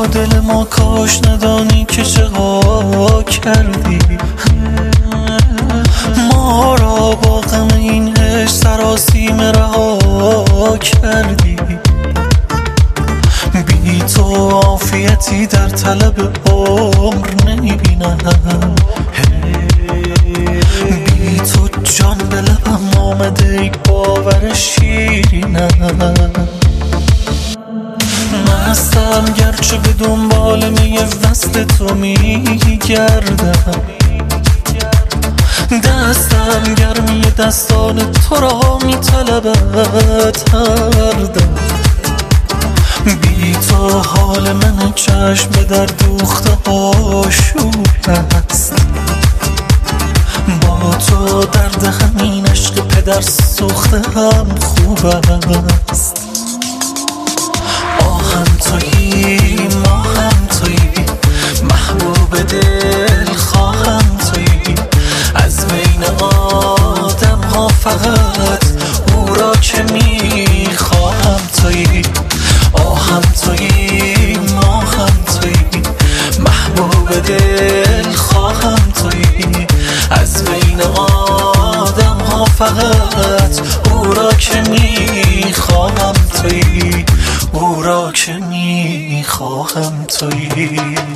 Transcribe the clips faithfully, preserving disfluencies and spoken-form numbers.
با دل ما کاش ندانی که چقدر کردی ما را با غم این عشق سراسیمه رها کردی. بی تو عافیتی در طلب عمر نمیبینم، بی تو جان به لبم آمده ای باور شیرینم. مستم گرچه به دنبال می وصل تو میگردم، دستم گرمی دستان تو را میطلبد هر دم. بی تو حال من چشم به در دوخته آشوب است، با تو درد همین عشق پدر سوخته هم خوب است. آهم تویی ماهم تویی محبوب دل خواهم تویی، از بین آدم ها فقط او را که میخواهم تویی. آهم تویی ماهم تویی محبوب دل خواهم تویی، از بین آدم ها فقط او را که میخواهم تویی، او را که میخواهم تویی.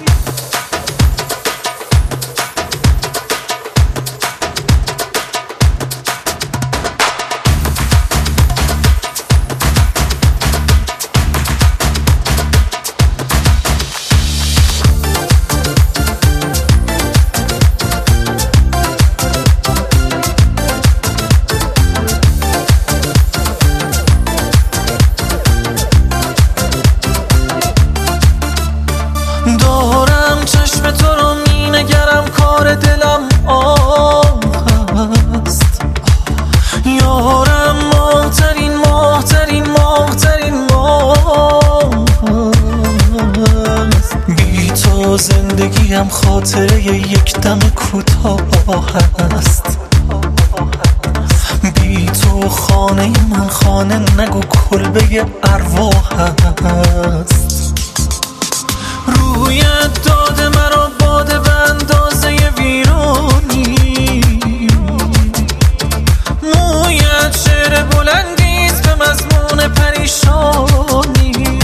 دارم چشم تو رو می نگرم کار دلم آه هست، یارم ماهترین ماهترین ماهترین ماه هست. بی تو زندگیم خاطره یک دم کوتاه هست، بی تو خانه من خانه نگو کلبه ارواح هست. رویت داده مرا باده به اندازه ویرانی، مویت شعر بلندیست به مضمون پریشانی.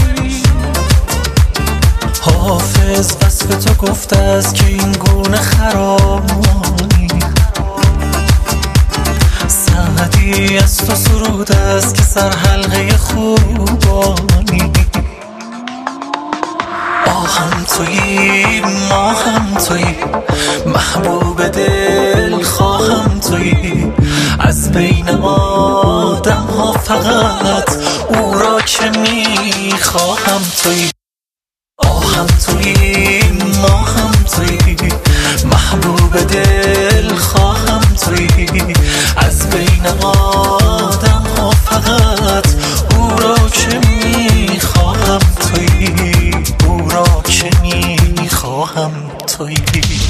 حافظ وصف تو گفته است که این گونه خرامی، سعدی از تو سرود است که سر حلقه خوبانی. آهم تویی ماهم تویی محبوب دل خواهم تویی، از بین آدم ها فقط او را که میخواهم تویی. آهم تویی ماهم تویی محبوب دل خواهم تویی، از بین آدم ها فقط او را که میخواهم تویی، او را که میخواهم تویی.